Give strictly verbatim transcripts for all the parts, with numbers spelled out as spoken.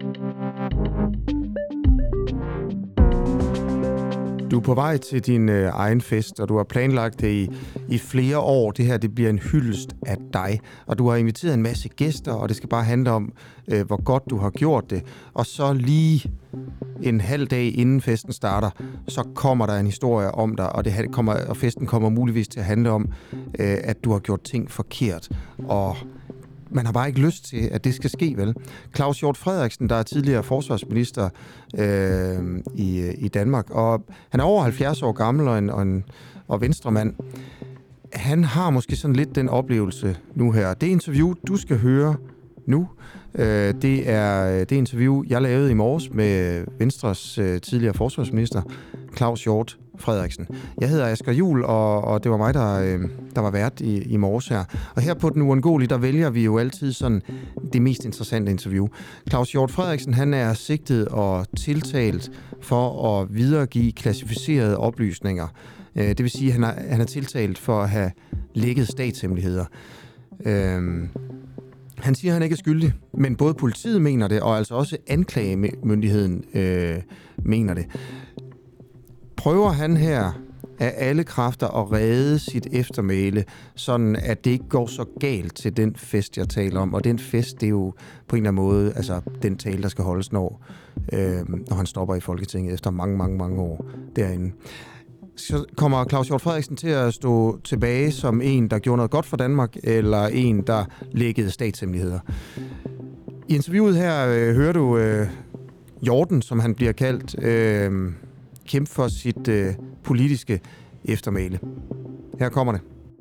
Du er på vej til din øh, egen fest, og du har planlagt det i, i flere år. Det her det bliver en hyldest af dig, og du har inviteret en masse gæster, og det skal bare handle om, øh, hvor godt du har gjort det. Og så lige en halv dag inden festen starter, så kommer der en historie om dig, og, det kommer, og festen kommer muligvis til at handle om, øh, at du har gjort ting forkert. Og man har bare ikke lyst til, at det skal ske, vel? Claus Hjort Frederiksen, der er tidligere forsvarsminister øh, i, i Danmark, og han er over halvfjerds år gammel og en, og en og venstremand. Han har måske sådan lidt den oplevelse nu her. Det interview, du skal høre nu, øh, det er det interview, jeg lavede i morges med Venstres øh, tidligere forsvarsminister, Claus Hjort Frederiksen. Jeg hedder Asger Juhl, og, og det var mig, der, øh, der var vært i, i morges her. Og her på Den Uundgåelige, der vælger vi jo altid sådan det mest interessante interview. Claus Hjort Frederiksen, han er sigtet og tiltalt for at videregive klassificerede oplysninger. Øh, det vil sige, at han er, han er tiltalt for at have lækket statshemmeligheder. Øh, Han siger, at han ikke er skyldig, men både politiet mener det, og altså også anklagemyndigheden øh, mener det. Prøver han her af alle kræfter at redde sit eftermæle, sådan at det ikke går så galt til den fest, jeg taler om. Og den fest, det er jo på en eller anden måde altså den tale, der skal holdes, når, øh, når han stopper i Folketinget efter mange, mange, mange år derinde. Så kommer Claus Hjort Frederiksen til at stå tilbage som en, der gjorde noget godt for Danmark, eller en, der lækkede statshemmeligheder. I interviewet her øh, hører du øh, Hjorten, som han bliver kaldt, øh, kæmpe for sit øh, politiske eftermæle. Her kommer det.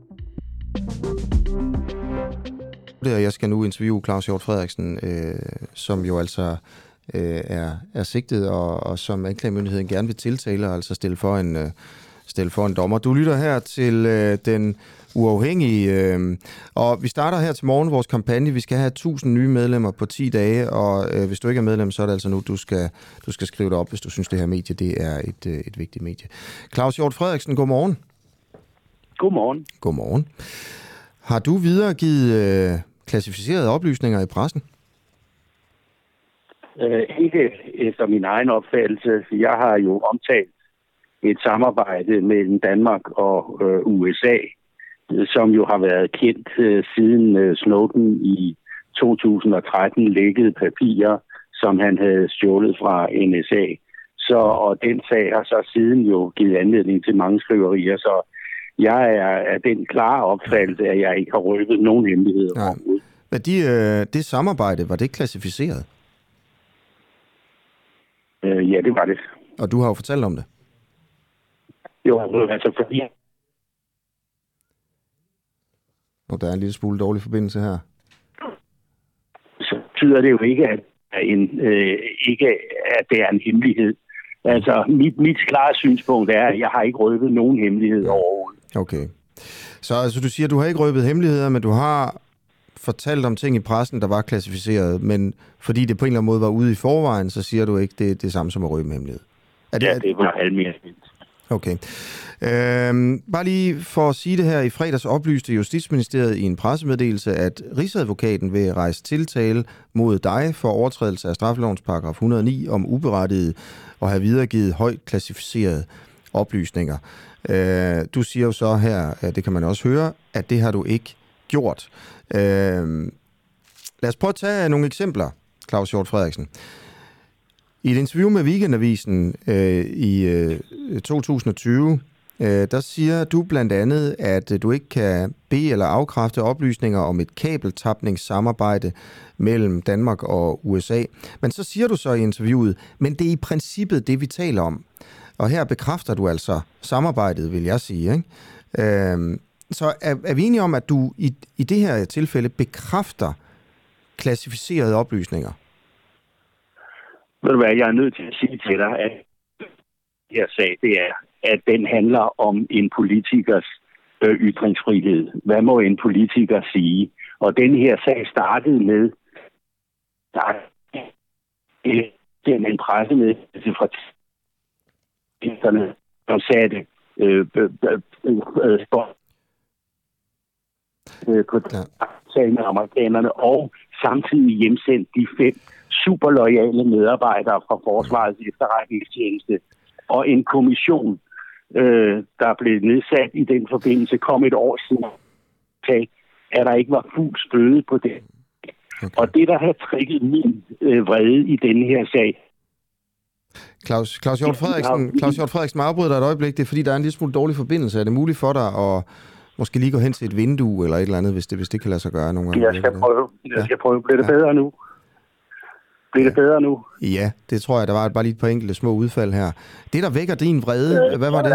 Jeg skal nu interviewe Claus Hjort Frederiksen, øh, som jo altså øh, er, er sigtet, og, og som anklagemyndigheden gerne vil tiltale, og altså stille for en, øh, stille for en dommer. Du lytter her til øh, Den Uafhængige, øh, og vi starter her til morgen vores kampagne. Vi skal have tusind nye medlemmer på ti dage, og øh, hvis du ikke er medlem, så er det altså nu, du skal, du skal skrive det op, hvis du synes, det her medie det er et, øh, et vigtigt medie. Claus Hjort Frederiksen, godmorgen. Godmorgen. Godmorgen. Har du videregivet øh, klassificerede oplysninger i pressen? Øh, ikke efter min egen opfattelse. Jeg har jo omtalt et samarbejde mellem Danmark og øh, U S A, som jo har været kendt øh, siden øh, Snowden i to tusind og tretten lækkede papirer, som han havde stjålet fra N S A. Så, og den sag har så siden jo givet anledning til mange skriverier, så jeg er af den klare opfattelse, at jeg ikke har røbet nogen hemmeligheder overhovedet. Men de, øh, det samarbejde, var det klassificeret? Øh, ja, det var det. Og du har jo fortalt om det? Jo, altså fordi... Og der er en lille smule dårlig forbindelse her. Så betyder det jo ikke, at, en, øh, ikke, at det er en hemmelighed. Altså, mit, mit klare synspunkt er, at jeg har ikke røbet nogen hemmelighed overhovedet. Okay. Så altså, du siger, at du har ikke røbet hemmeligheder, men du har fortalt om ting i pressen, der var klassificeret, men fordi det på en eller anden måde var ude i forvejen, så siger du ikke, det er det samme som at røbe hemmelighed. Er det, ja, det var almindeligt. Okay. Øhm, bare lige for at sige det her, i fredags oplyste Justitsministeriet i en pressemeddelelse, at Rigsadvokaten vil rejse tiltale mod dig for overtrædelse af straffelovens paragraf et hundrede og ni om uberettiget og have videregivet højt klassificerede oplysninger. Øh, du siger jo så her, det kan man også høre, at det har du ikke gjort. Øh, lad os prøve at tage nogle eksempler, Claus Hjort Frederiksen. I et interview med Weekendavisen øh, i øh, to tusind og tyve, øh, der siger du blandt andet, at øh, du ikke kan bede eller afkræfte oplysninger om et kabeltapningssamarbejde mellem Danmark og U S A. Men så siger du så i interviewet, men det er i princippet det, vi taler om. Og her bekræfter du altså samarbejdet, vil jeg sige. Ikke? Øh, så er, er vi enige om, at du i, i det her tilfælde bekræfter klassificerede oplysninger? Ved du hvad, jeg er nødt til at sige til dig, at jeg sagde, det er, at den handler om en politikers øh, ytringsfrihed. Hvad må en politiker sige? Og den her sag startede med, der er en pressemeddelelse fra tiderne, som satte øh, øh, øh, øh, på sagen med amerikanerne og samtidig hjemsendt de fem superloyale medarbejdere fra Forsvarets efterretningstjeneste. Og en kommission, øh, der blev nedsat i den forbindelse, kom et år siden, at der ikke var fuld støde på det. Okay. Og det, der har trigget min øh, vrede i denne her sag. Claus, Claus Hjort Frederiksen, Claus Hjort Frederiksen, må afbryde dig et øjeblik. Det er, fordi der er en lille smule dårlig forbindelse. Er det muligt for dig at måske lige gå hen til et vindue eller et eller andet, hvis det, hvis det kan lade sig gøre nogle gange? Jeg skal prøve. Jeg skal prøve. Bliver det ja. bedre nu? Bliver det bedre nu? Ja, det tror jeg. Der var bare lige et par enkelte små udfald her. Det, der vækker din vrede, hvad var det?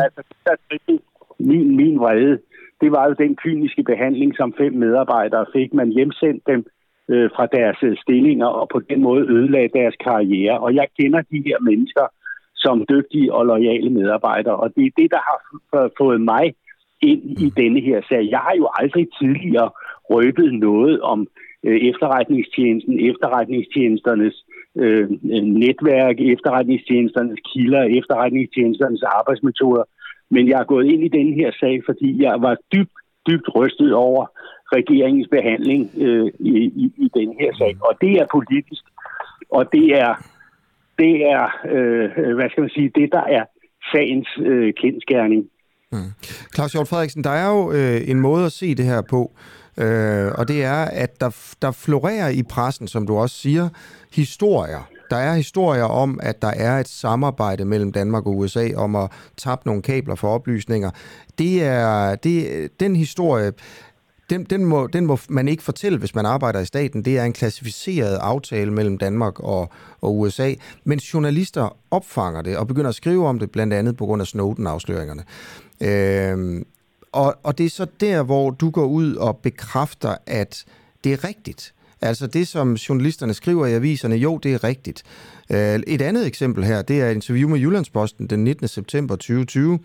Min, min vrede, det var jo den kyniske behandling, som fem medarbejdere fik. Man hjemsendte dem øh, fra deres stillinger, og på den måde ødelagde deres karriere. Og jeg kender de her mennesker som dygtige og loyale medarbejdere, og det er det, der har fået mig ind i denne her sag. Jeg har jo aldrig tidligere røbet noget om øh, efterretningstjenesten, efterretningstjenesternes øh, netværk, efterretningstjenesternes kilder, efterretningstjenesternes arbejdsmetoder. Men jeg er gået ind i denne her sag, fordi jeg var dybt, dybt rystet over regeringens behandling øh, i, i, i denne her sag. Og det er politisk, og det er, det er øh, hvad skal man sige, det der er sagens øh, kendsgerning. Mm. Claus Hjort Frederiksen, der er jo øh, en måde at se det her på, øh, og det er, at der, der florerer i pressen, som du også siger, historier. Der er historier om, at der er et samarbejde mellem Danmark og U S A om at tappe nogle kabler for oplysninger. Det er, det, den historie, den, den, må, den må man ikke fortælle, hvis man arbejder i staten. Det er en klassificeret aftale mellem Danmark og, og U S A. Men journalister opfanger det og begynder at skrive om det, blandt andet på grund af Snowden-afsløringerne. Øhm, og, og det er så der, hvor du går ud og bekræfter, at det er rigtigt. Altså det, som journalisterne skriver i aviserne, jo, det er rigtigt. Et andet eksempel her, det er et interview med Jyllandsposten den nittende september tyve tyve,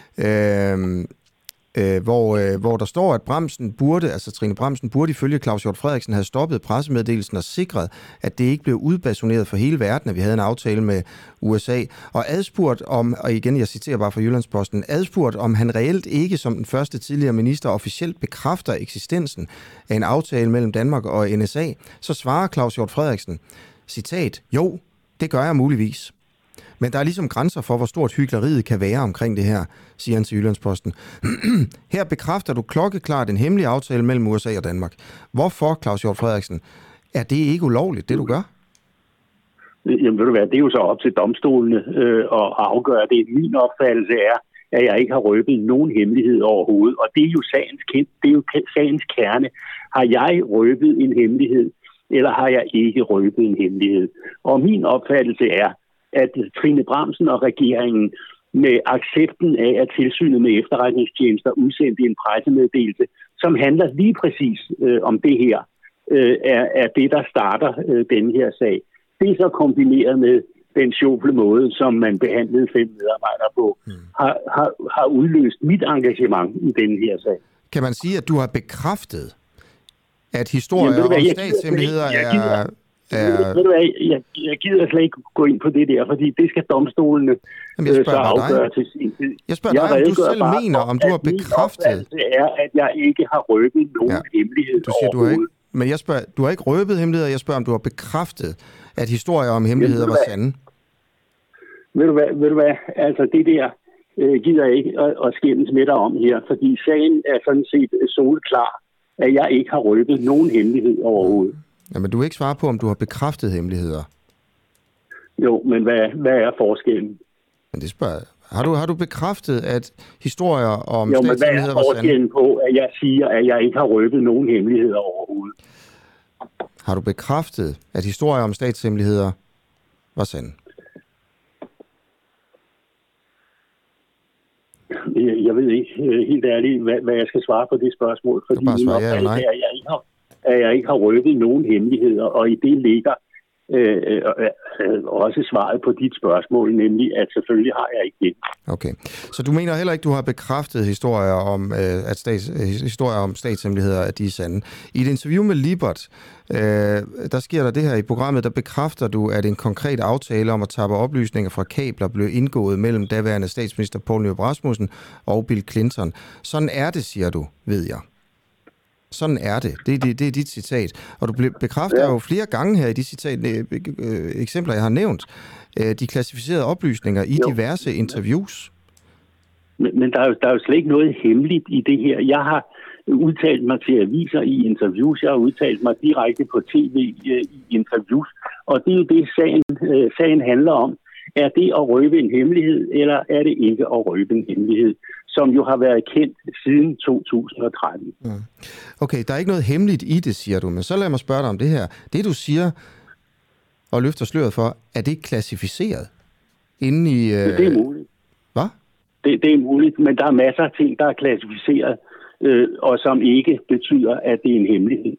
øh, øh, hvor, øh, hvor der står, at Bramsen burde, altså Trine Bramsen burde ifølge Claus Hjort Frederiksen have stoppet pressemeddelelsen og sikret, at det ikke blev udbasuneret for hele verden, at vi havde en aftale med U S A. Og adspurgt om, og igen, jeg citerer bare fra Jyllandsposten, adspurgt om han reelt ikke som den første tidligere minister officielt bekræfter eksistensen af en aftale mellem Danmark og N S A, så svarer Claus Hjort Frederiksen, citat, jo, det gør jeg muligvis. Men der er ligesom grænser for, hvor stort hykleriet kan være omkring det her, siger han til Jyllandsposten. Her bekræfter du klokkeklart en hemmelig aftale mellem U S A og Danmark. Hvorfor, Claus Hjort Frederiksen, er det ikke ulovligt, det du gør? Jamen ved du hvad, det er jo så op til domstolene øh, at afgøre det. Min opfattelse er, at jeg ikke har røbet nogen hemmelighed overhovedet. Og det er jo sagens, det er jo sagens kerne. Har jeg røbet en hemmelighed, eller har jeg ikke røbet en hemmelighed? Og min opfattelse er, at Trine Bramsen og regeringen med accepten af, at tilsynet med efterretningstjenester udsendte en pressemeddelelse, som handler lige præcis øh, om det her, øh, er, er det, der starter øh, denne her sag. Det er så kombineret med den sjovle måde, som man behandlede fem medarbejdere på, hmm. har, har, har udløst mit engagement i denne her sag. Kan man sige, at du har bekræftet, at historier Jamen, om statshemmeligheder er... Er... Ved du hvad, jeg, jeg gider slet ikke gå ind på det der, fordi det skal domstolene Jamen, jeg så afgøre til sin tid. Jeg spørger dig, om du selv mener, om du har bekræftet... Det er, at jeg ikke har røbet nogen ja. hemmelighed du siger, du har ikke, Men jeg spørger, du har ikke røbet hemmeligheder, jeg spørger, om du har bekræftet, at historier om hemmeligheder var sande. Ved du hvad, ved du hvad? Altså det der øh, gider jeg ikke at, at skændes med dig om her, fordi sagen er sådan set soleklar, at jeg ikke har røbet nogen hemmelighed overhovedet. Ja, men du vil ikke svare på, om du har bekræftet hemmeligheder. Jo, men hvad, hvad er forskellen? Men det spørger jeg. Har du, har du bekræftet, at historier om jo, statshemmeligheder var sande? Jo, men hvad er forskellen på, at jeg siger, at jeg ikke har røbet nogen hemmeligheder overhovedet? Har du bekræftet, at historier om statshemmeligheder var sande? Jeg ved ikke helt ærligt, hvad, hvad jeg skal svare på det spørgsmål. Fordi bare svare ja eller nej. Er, at jeg ikke har at jeg ikke har røbet nogen hemmeligheder, og i det ligger øh, øh, også svaret på dit spørgsmål, nemlig at selvfølgelig har jeg ikke det. Okay, så du mener heller ikke, du har bekræftet historier om, øh, at stats, øh, historier om statshemmeligheder, at de er sande. I et interview med Libert, øh, der sker der det her i programmet, der bekræfter du, at en konkret aftale om at tappe oplysninger fra kabler blev indgået mellem daværende statsminister Poul Nyrup Rasmussen og Bill Clinton. Sådan er det, siger du, ved jeg. sådan er det. Det, det, det er dit citat. Og du bekræfter ja. jo flere gange her i de citat, øh, eksempler, jeg har nævnt, øh, de klassificerede oplysninger i jo. diverse interviews. Men, men der, er jo, der er jo slet ikke noget hemmeligt i det her. Jeg har udtalt mig til aviser i interviews. Jeg har udtalt mig direkte på tv i interviews. Og det er jo det, sagen, øh, sagen handler om. Er det at røbe en hemmelighed, eller er det ikke at røbe en hemmelighed, som jo har været kendt siden to tusind og tretten. Mm. Okay, der er ikke noget hemmeligt i det, siger du, men så lad mig spørge dig om det her. Det, du siger og løfter sløret for, er det klassificeret inde i... Øh... Det er muligt. Hvad? Det, det er muligt, men der er masser af ting, der er klassificeret, øh, og som ikke betyder, at det er en hemmelighed.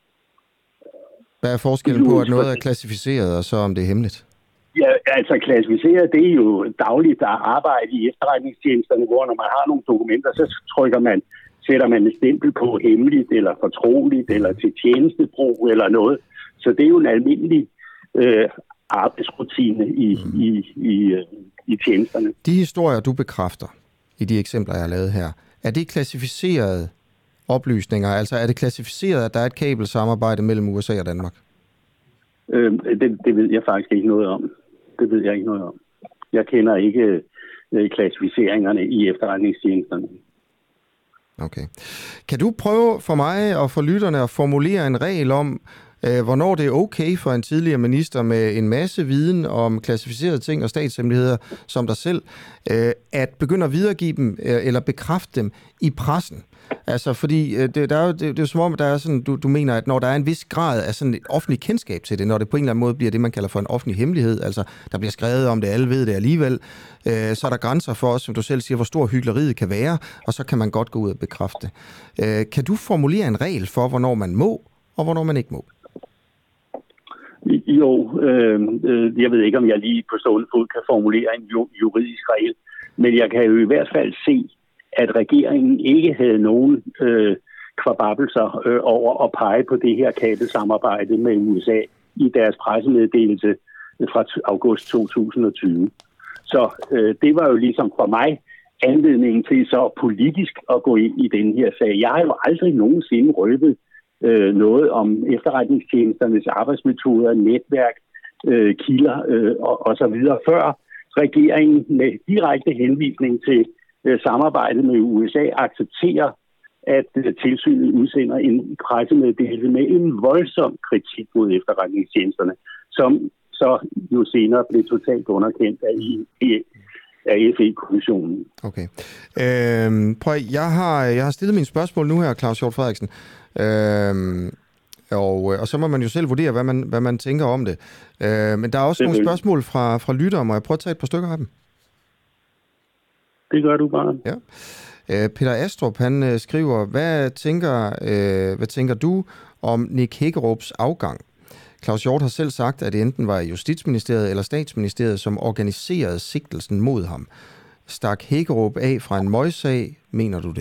Hvad er forskellen på, at noget er klassificeret, og så om det er hemmeligt? Ja, altså klassificeret, det er jo dagligt arbejde i efterretningstjenesterne, hvor når man har nogle dokumenter, så trykker man, sætter man et stempel på hemmeligt, eller fortroligt, eller til tjenestebrug, eller noget. Så det er jo en almindelig øh, arbejdsrutine i, mm. i, i, i tjenesterne. De historier, du bekræfter i de eksempler, jeg har lavet her, er det klassificerede oplysninger? Altså er det klassificeret, at der er et kabelsamarbejde mellem U S A og Danmark? Øh, det, det ved jeg faktisk ikke noget om. Det ved jeg ikke noget om. Jeg kender ikke øh, klassificeringerne i efterretningstjenesterne. Okay. Kan du prøve for mig og for lytterne at formulere en regel om, øh, hvornår det er okay for en tidligere minister med en masse viden om klassificerede ting og statshemmeligheder som dig selv, øh, at begynde at videregive dem øh, eller bekræfte dem i pressen? Altså, fordi øh, det, der er jo, det, det er jo som om, der er sådan, du, du mener, at når der er en vis grad af sådan et offentligt kendskab til det, når det på en eller anden måde bliver det, man kalder for en offentlig hemmelighed, altså der bliver skrevet om det, alle ved det alligevel, øh, så er der grænser for os, som du selv siger, hvor stor hykleriet kan være, og så kan man godt gå ud og bekræfte det. Øh, kan du formulere en regel for, hvornår man må, og hvornår man ikke må? Jo, øh, øh, jeg ved ikke, om jeg lige på stående fod kan formulere en juridisk regel, men jeg kan jo i hvert fald se, at regeringen ikke havde nogen øh, kvababelser øh, over at pege på det her kabelsamarbejde med U S A i deres pressemeddelelse fra august to tusind og tyve. Så øh, det var jo ligesom for mig anledningen til så politisk at gå ind i den her sag. Jeg har jo aldrig nogensinde røbet øh, noget om efterretningstjenesternes arbejdsmetoder, netværk, øh, kilder øh, og, og så videre, før regeringen med direkte henvisning til samarbejdet med U S A accepterer, at tilsynet udsender en pressemeddelelse med en voldsom kritik mod efterretningstjenesterne, som så jo senere blev totalt underkendt af, af F E-kommissionen. Okay. Øhm, prøv, jeg har, jeg har stillet mine spørgsmål nu her, Claus Hjort Frederiksen. Øhm, og, og så må man jo selv vurdere, hvad man, hvad man tænker om det. Øh, men der er også nogle spørgsmål fra, fra lyttere. Må jeg prøve at tage et par stykker af dem? Det gør du bare. Ja. Øh, Peter Astrup, han øh, skriver, hvad tænker, øh, hvad tænker du om Nick Hækkerups afgang? Claus Hjort har selv sagt, at det enten var Justitsministeriet eller Statsministeriet, som organiserede sigtelsen mod ham. Stak Hækkerup af fra en møgssag, mener du det?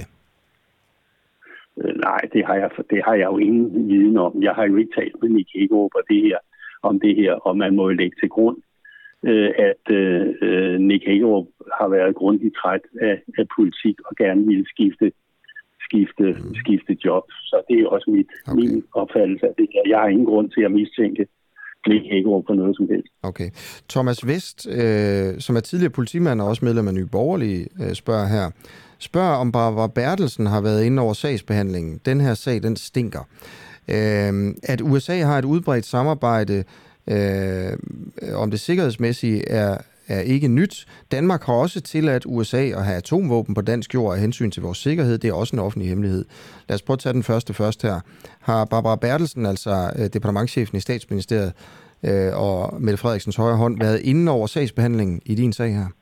Øh, nej, det har, jeg, det har jeg jo ingen viden om. Jeg har jo ikke talt med Nick Hækkerup og det her, om det her, og man må jo lægge til grund, at øh, Nick Hækkerup har været grundigt træt af, af politik og gerne ville skifte, skifte, mm. skifte job. Så det er også mit, okay. min opfattelse af det her. Jeg har ingen grund til at mistænke Nick Hækkerup for noget som helst. Okay. Thomas Vest, øh, som er tidligere politimand og også medlem af Nye Borgerlige, øh, spørger her. Spørger om Barbara Bertelsen har været inde over sagsbehandlingen. Den her sag, den stinker. Øh, at U S A har et udbredt samarbejde Øh, om det sikkerhedsmæssige er, er ikke nyt. Danmark har også tilladt U S A at have atomvåben på dansk jord af hensyn til vores sikkerhed. Det er også en offentlig hemmelighed. Lad os prøve at tage den første først her. Har Barbara Bertelsen, altså øh, departementschefen i Statsministeriet øh, og Mette Frederiksens højre hånd, været inde over sagsbehandlingen i din sag her?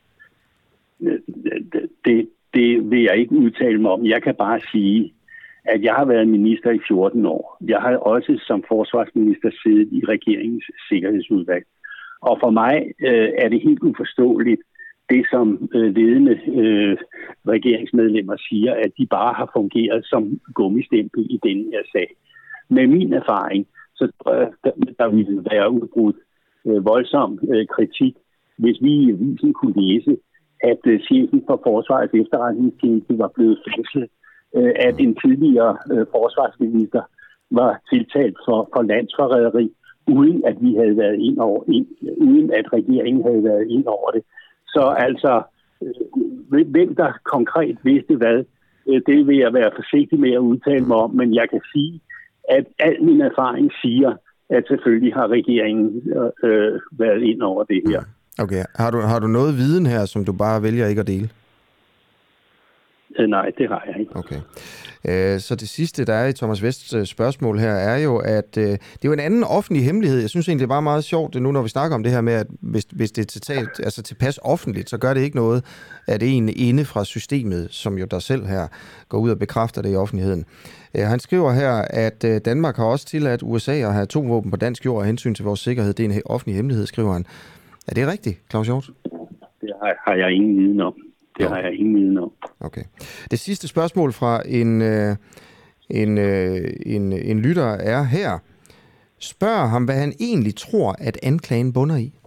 Det, det, det vil jeg ikke udtale mig om. Jeg kan bare sige, at jeg har været minister i fjorten år. Jeg har også som forsvarsminister siddet i regeringens sikkerhedsudvalg. Og for mig øh, er det helt uforståeligt, det som øh, ledende øh, regeringsmedlemmer siger, at de bare har fungeret som gummistempel i denne her sag. Med min erfaring, så tror jeg, der, der ville være udbrudt øh, voldsom øh, kritik, hvis vi i avisen kunne læse, at øh, chefen for Forsvarets efterretningstjeneste var blevet fængslet øh, at en tidligere øh, forsvarsminister var tiltalt for, for landsforræderi, uden at vi havde været ind over, ind, uden at regeringen havde været ind over det. Så altså, øh, hvem der konkret vidste hvad, øh, det vil jeg være forsigtig med at udtale mig om, men jeg kan sige, at al min erfaring siger, at selvfølgelig har regeringen øh, været ind over det her. Okay. Har du, har du noget viden her, som du bare vælger ikke at dele? Øh, nej, det har jeg ikke. Okay. Øh, så det sidste, der er i Thomas Vests spørgsmål her, er jo, at øh, det er jo en anden offentlig hemmelighed. Jeg synes egentlig, det er bare meget sjovt, nu når vi snakker om det her med, at hvis, hvis det er tiltalt, altså tilpas offentligt, så gør det ikke noget, at en inde fra systemet, som jo der selv her, går ud og bekræfter det i offentligheden. Øh, han skriver her, at øh, Danmark har også tilladt U S A at have atomvåben på dansk jord af hensyn til vores sikkerhed. Det er en offentlig hemmelighed, skriver han. Er det rigtigt, Claus Hjort? Det har, har jeg ingen viden om. Det har jeg ingen viden om. Okay. Det sidste spørgsmål fra en, øh, en, øh, en, en lytter er her. Spørg ham, hvad han egentlig tror, at anklagen bunder i.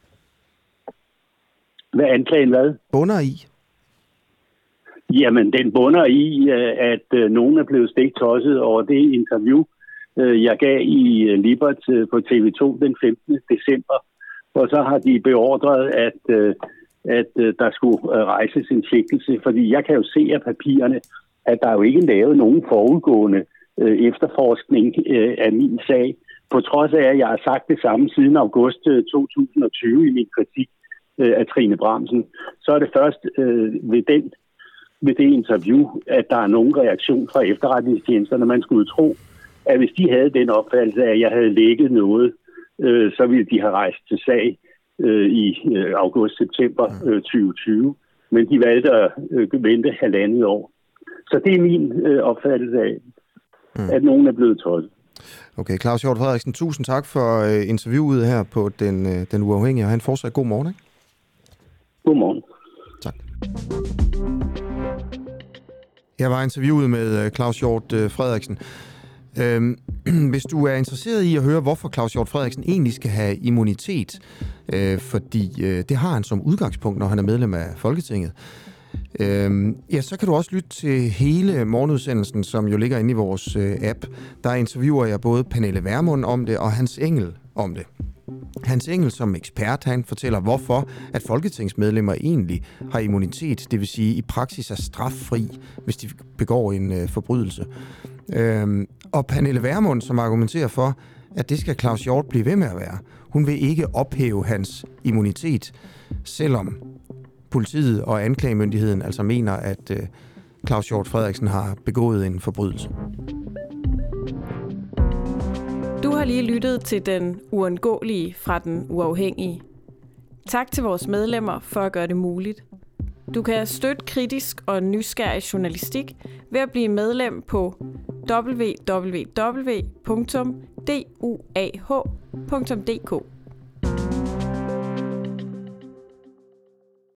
Hvad anklagen hvad? Bunder i? Jamen, den bunder i, at nogen er blevet stegtosset over det interview, jeg gav i Libert på T V to den femtende december. Og så har de beordret, at... at uh, der skulle uh, rejses en sigtelse, fordi jeg kan jo se af papirerne, at der er jo ikke lavet nogen forudgående uh, efterforskning uh, af min sag, på trods af, at jeg har sagt det samme siden august uh, to tusind og tyve i min kritik uh, af Trine Bramsen. Så er det først uh, ved, den, ved det interview, at der er nogen reaktion fra efterretningstjenesterne. Man skulle tro, at hvis de havde den opfattelse af, at jeg havde lækket noget, uh, så ville de have rejst til sag i august-september tyve tyve, men de valgte at vente halvandet år. Så det er min opfattelse af, mm. at nogen er blevet tosset. Okay, Claus Hjort Frederiksen, tusind tak for interviewet her på Den, den Uafhængige, og han fortsat god morgen, ikke? God morgen. Tak. Jeg var interviewet med Claus Hjort Frederiksen. Øhm, hvis du er interesseret i at høre, hvorfor Claus Hjort Frederiksen egentlig skal have immunitet, øh, fordi øh, det har han som udgangspunkt, når han er medlem af Folketinget, øh, ja, så kan du også lytte til hele morgenudsendelsen, som jo ligger inde i vores øh, app. Der interviewer jeg både Pernille Vermund om det og Hans Engel om det. Hans Engel som ekspert, han fortæller, hvorfor at folketingsmedlemmer egentlig har immunitet, det vil sige i praksis er straffri, hvis de begår en øh, forbrydelse. Øhm, og Pernille Vermund, som argumenterer for, at det skal Claus Hjort blive ved med at være. Hun vil ikke ophæve hans immunitet, selvom politiet og anklagemyndigheden altså mener, at øh, Claus Hjort Frederiksen har begået en forbrydelse. Du har lige lyttet til Den Uundgåelige fra Den Uafhængige. Tak til vores medlemmer for at gøre det muligt. Du kan støtte kritisk og nysgerrig journalistik ved at blive medlem på w w w punktum d u a h punktum d k.